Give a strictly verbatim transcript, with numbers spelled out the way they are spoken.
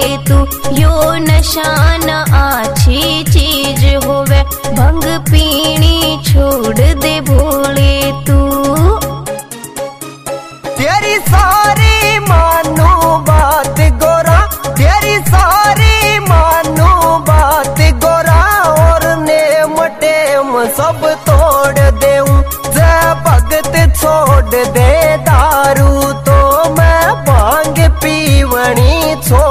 तू। यो नशा न अच्छी चीज होवे, भंग पीनी छोड़ दे भोले तू। तेरी सारी मानो बात गोरा, तेरी सारी मानो बात गोरा, और नेम टेम सब तोड़ देऊं। जय भगत छोड़ दे दारू तो मैं भांग पीवनी छोड़